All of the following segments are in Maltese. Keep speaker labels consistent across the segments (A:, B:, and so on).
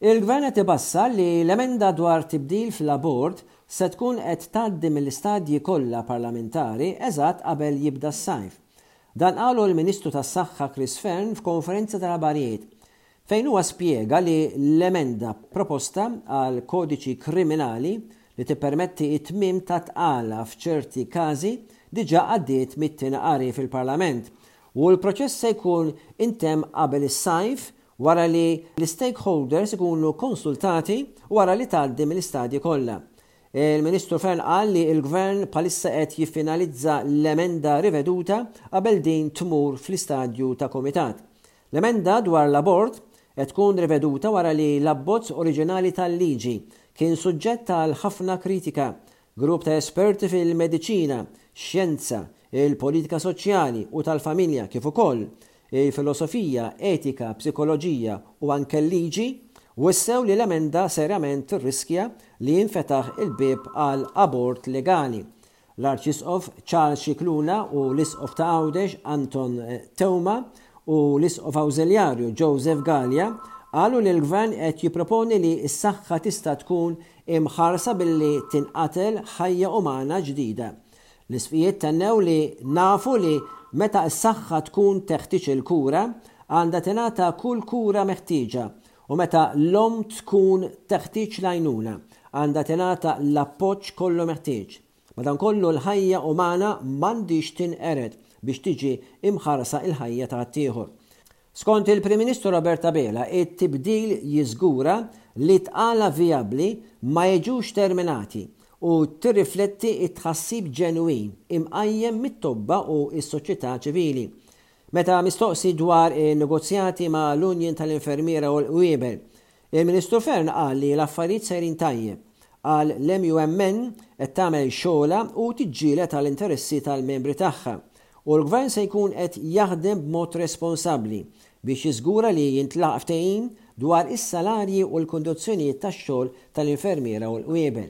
A: Il-Gvern qed ibassar li l-emenda dwar tibdil fl-abort se tkun qed tgħaddi mill-istadji kollha parlamentari eżatt qabel jibda s-sajf. Dan qalu l-Ministru tas-Saħħa Chris Fern f'konferenza tal-aħbarijiet fejn huwa spjega li l-emenda proposta għal kodiċi kriminali li tippermetti it-tmiem ta' tqala f'ċerti każi diġà għaddiet mit-tieni qari fil-Parlament u l-proċess se jkun intemm qabel is-sajf wara li l-stakeholders ikunu konsultati wara li tgħaddi mill-istadji kollha. Il-Ministru Fern qal li l-Gvern bħalissa qed jiffinalizza l-emenda riveduta qabel din tmur fl-istadju ta' komitat. L-emenda dwar l-abort qed tkun riveduta wara li l-abbozz oriġinali tal-liġi kien suġġett għal ħafna kritika. Grupp ta' esperti fil-mediċina, xjenza, il-politika soċjali u tal-familja kif ukoll il-filosofija, etika, psikoloġija u anke l-liġi wissew li l-emenda serjament tirriskja li jinfetaħ il-bib għal abort legali. L-Arċisqof Charles Cicluna u l-Isqof ta' Għawdex Anton Teuma u l-Isqof Awżeljarju Joseph Gallia qalu li l-Gvern qed jipproponi li s-saħħa tista' tkun imħarsa billi tinqatel ħajja umana ġdida. L-isfijiet tennew li nafu li meta s-saħħa tkun teħtieġ il-kura għandha tingħata kull kura meħtieġa u meta l-om tkun teħtieġ l-għajnuna għandha tingħata l-appoġġ kollu meħtieġ. Madankollu l-ħajja umana m'għandix tinqered biex tiġi imħarsa il-ħajja ta' ħaddieħor. Skont il-Prim Ministru Roberta Bela, it-tibdil jiżgura li tqala vijabbli ma jiġux terminati u tirrifletti it-tħassib ġenwin imqajjem mit-tobba u s-soċjetà ċivili. Meta mistoqsi dwar in-negozjati ma' l-Unjon tal-Infermiera u l-Wiebel, il-Ministru Fern qal li l-affarijiet sejrin tajjeb għal l-MUMN qed tagħmel xogħla u tiġġieled tal-interessi tal-membri tagħha u l-Gvern se jkun qed jaħdem b'mod responsabbli biex jiżgura li jintlaq ftehim dwar is-salarji u l-kondizzjonijiet tax-xogħol tal-infermiera u l-Wiebel.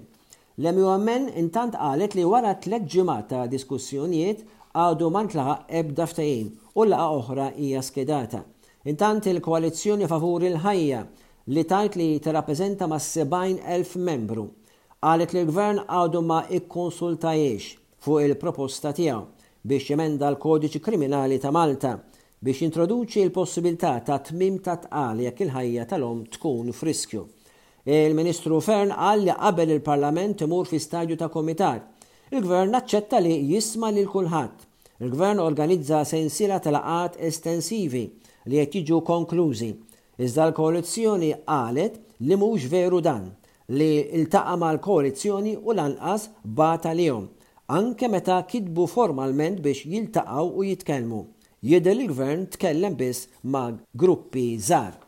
A: L-MUMN intant qalet li wara 3 ġimgħat ta' diskussjonijiet għadu ma ntlaħaq ebda ftehim u laqgħa oħra hija skedata. Intant il-Koalizzjoni Favur il-Ħajja li tajt li tirrappreżenta ma' 70,000 membru qalet li l-Gvern għadu ma ikkonsultajiex fuq il-proposta tiegħu biex jemenda l-Kodiċi Kriminali ta' Malta biex introduċi l-possibilità ta' tmiem ta' tqal jekk il-ħajja tal-om tkun f'riskju. Il-Ministru Fern qal li qabel il-Parlament imur fi stadju ta' komitat. Il-Gvern aċċetta li jisma' lil kulħadd. Il-Gvern organizza sensiela ta' laqgħat estensivi li qed jiġu konklużi. Iżda l-koalizzjoni qalet li mhux veru dan li iltaqa' mal-koalizzjoni u lanqas bata lihom, anke meta kitbu formalment biex jiltaqgħu u jitkellmu. Jidher li l-Gvern tkellem biss ma' gruppi żgħar.